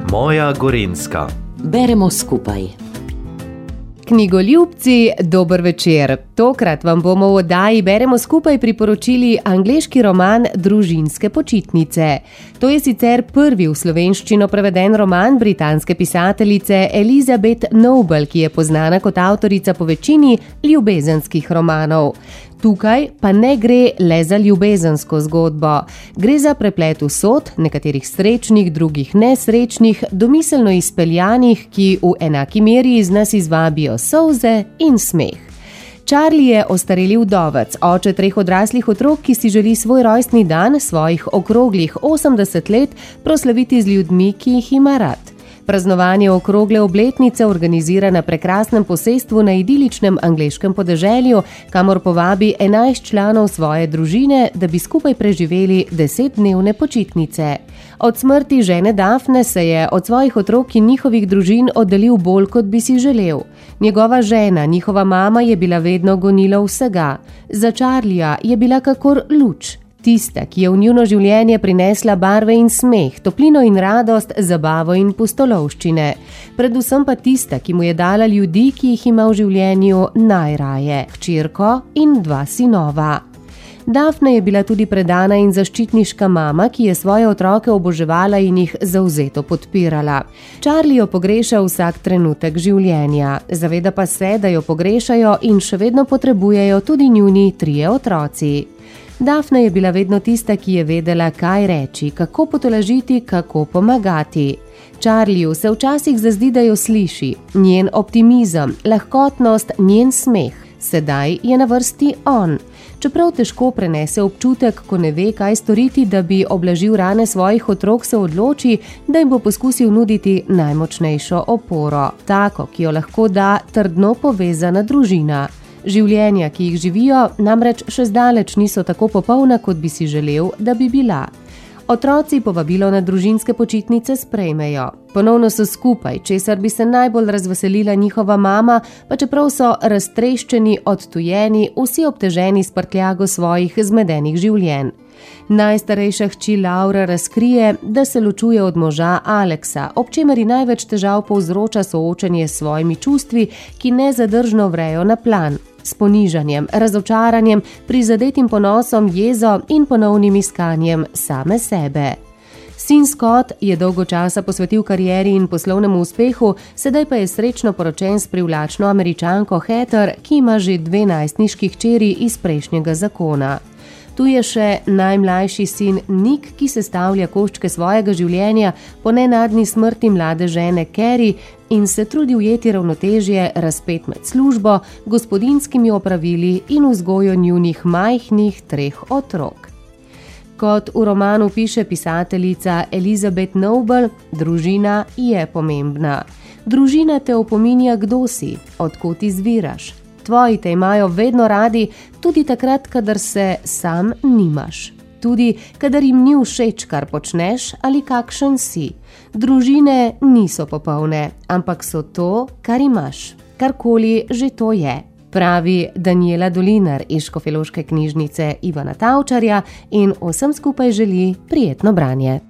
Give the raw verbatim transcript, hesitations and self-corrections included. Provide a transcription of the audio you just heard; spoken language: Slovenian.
Moja Gorenjska. Beremo skupaj. Knjigoljubci, dober večer. Tokrat vam bomo v oddaji Beremo skupaj priporočili angleški roman Družinske počitnice. To je sicer prvi v slovenščino preveden roman britanske pisateljice Elizabeth Noble, ki je poznana kot avtorica po večini ljubezenskih romanov. Tukaj pa ne gre le za ljubezensko zgodbo. Gre za preplet usod, nekaterih srečnih, drugih nesrečnih, domiselno izpeljanih, ki v enaki meri iz nas izvabijo solze in smeh. Charlie je ostareli vdovec, oče treh odraslih otrok, ki si želi svoj rojstni dan, svojih okroglih osemdeset let, proslaviti z ljudmi, ki jih ima rad. Praznovanje okrogle obletnice organizira na prekrasnem posestvu na idiličnem angleškem podeželju, kamor povabi enajst članov svoje družine, da bi skupaj preživeli desetdnevne počitnice. Od smrti žene Daphne se je od svojih otrok in njihovih družin oddaljil bolj, kot bi si želel. Njegova žena, njihova mama, je bila vedno gonilo vsega. Za Charlija je bila kakor luč. Tista, ki je v njuno življenje prinesla barve in smeh, toplino in radost, zabavo in pustolovščine. Predvsem pa tista, ki mu je dala ljudi, ki jih ima v življenju najraje, hčerko in dva sinova. Daphne je bila tudi predana in zaščitniška mama, ki je svoje otroke oboževala in jih zavzeto podpirala. Charlie jo pogreša vsak trenutek življenja, zaveda pa se, da jo pogrešajo in še vedno potrebujejo tudi njuni trije otroci. Daphne je bila vedno tista, ki je vedela, kaj reči, kako potolažiti, kako pomagati. Charliju se včasih zazdi, da jo sliši, njen optimizem, lahkotnost, njen smeh. Sedaj je na vrsti on. Čeprav težko prenese občutek, ko ne ve, kaj storiti, da bi oblažil rane svojih otrok, se odloči, da jim bo poskusil nuditi najmočnejšo oporo, tako, ki jo lahko da trdno povezana družina. Življenja, ki jih živijo, namreč še zdaleč niso tako popolna, kot bi si želel, da bi bila. Otroci povabilo na družinske počitnice sprejmejo. Ponovno so skupaj, česar bi se najbolj razveselila njihova mama, pa čeprav so raztreščeni, odtujeni, vsi obteženi s prtljago svojih zmedenih življenj. Najstarejša hči Laura razkrije, da se ločuje od moža Alexa, ob čemer ji največ težav povzroča soočenje s svojimi čustvi, ki nezadržno vrejo na plan, s ponižanjem, razočaranjem, prizadetim ponosom, jezo in ponovnim iskanjem same sebe. Sin Scott je dolgo časa posvetil karieri in poslovnemu uspehu, sedaj pa je srečno poročen s privlačno Američanko Heather, ki ima že dve najstniški hčeri iz prejšnjega zakona. Tu je še najmlajši sin Nick, ki sestavlja koščke svojega življenja po nenadni smrti mlade žene Carrie in se trudi ujeti ravnotežje, razpet med službo, gospodinjskimi opravili in vzgojo njunih majhnih treh otrok. Kot v romanu piše pisateljica Elizabeth Noble, družina je pomembna. Družina te opominja, kdo si, od kod izviraš. Tvoji te imajo vedno radi, tudi takrat, kadar se sam nimaš. Tudi, kadar jim ni všeč, kar počneš ali kakšen si. Družine niso popolne, ampak so to, kar imaš. Karkoli že to je, pravi Daniela Dolinar iz Škofjeloške knjižnice Ivana Tavčarja in vsem skupaj želi prijetno branje.